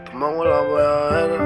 Tomamos la ver.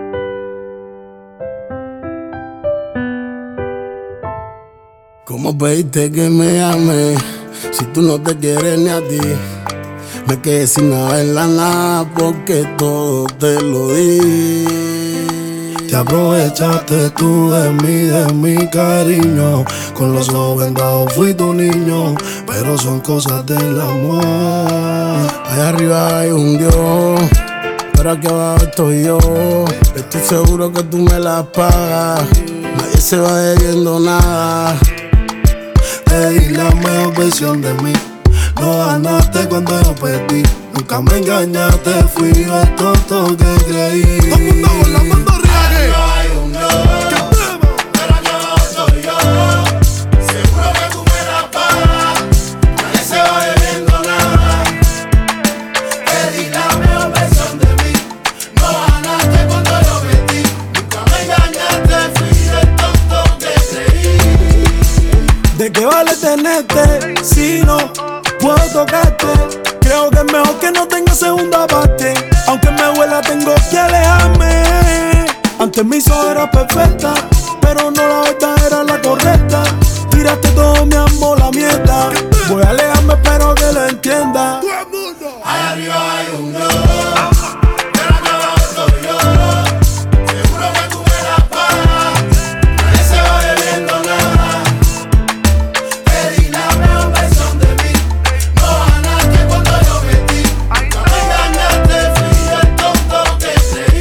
¿Cómo pediste que me ame si tú no te quieres ni a ti? Me quedé sin nada en la nada porque todo te lo di. Te aprovechaste tú de mi cariño. Con los ojos vendados fui tu niño, pero son cosas del amor. Allá arriba hay un Dios, pero aquí abajo estoy yo. Estoy seguro que tú me las pagas, nadie se va debiendo nada. Te di la mejor versión de mí, no ganaste cuando yo perdí. Nunca me engañaste, fui yo el tonto que creí. Todo el mundo con la mano arriba. Hay un Dios, pero aquí abajo estoy yo. Seguro que tú me la pagas, nadie se va debiendo nada. Te di la mejor versión de mí, no ganaste cuando yo perdí. Nunca me engañaste, fui yo el tonto que creí. ¿De qué vale tenerte si no puedo tocarte? Creo que es mejor que no tenga segunda parte. Aunque me huela tengo que alejarme. Antes mi ojos era perfecta, pero no la verdad era la correcta. Tiraste todo mi amor, la mierda. Voy a alejarme, espero que lo entienda. Allá arriba hay un Dios, pero acá abajo estoy yo. Seguro que tú me la pagas, nadie se va debiendo nada. Te di la mejor versión de mí, no ganaste cuando yo perdí. Nunca me engañaste, fui yo el tonto que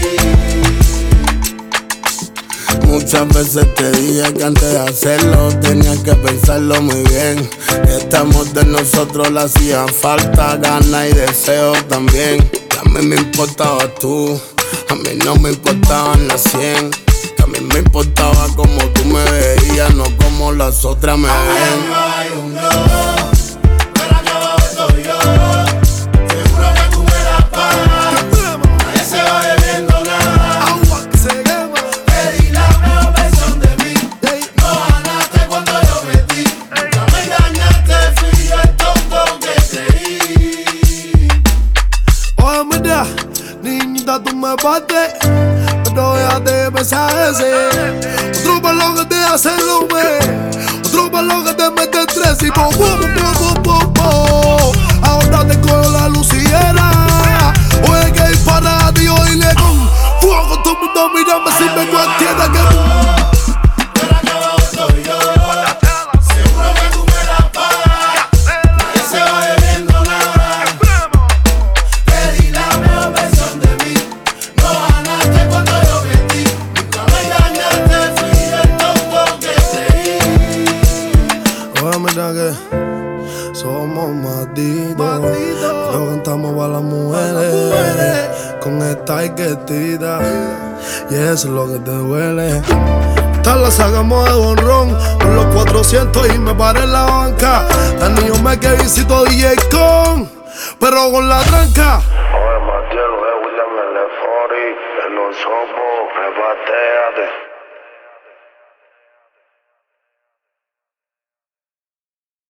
creí. Muchas veces te dije que antes de hacerlo tenías que pensarlo muy bien. Este amor de nosotros le hacía falta ganas y deseo también. Que a mí me importabas tú, a mí no me importaban las 100. Que a mí me importaba como tú me veías, no como las otras me ven. Hay un Dios, pero aquí abajo estoy yo. Seguro que tú me la pagas, nadie se va debiendo nada. Agua que se quema. Te di la mejor versión de mí, no ganaste cuando yo perdí. Nunca me engañaste, fui yo el tonto que creí. Oye, mira, niñita, tú me partes, pero déjate de pensar ese. Otro palo que te hace lo otro palo que te mete estrés y po, po, po, po, po, po. Ahora te cojo la luciera. Oye, que hay para ti, oíle con fuego. Todo el mundo mírame si me cualquiera que Pero aquí abajo estoy yo. Seguro que tú me la pagas, nadie se va debiendo nada. Te di la mejor versión de mí, no ganaste cuando yo perdí. Nunca me engañaste, fui yo el tonto que creí. Oye, mira que somos malditos, pero cantamos para las mujeres con esta etiquetita, y eso es lo que te duele. Esta la sacamos de bonrón con los 400 y me paré en la banca. El niño me que visito DJ con, pero con la tranca.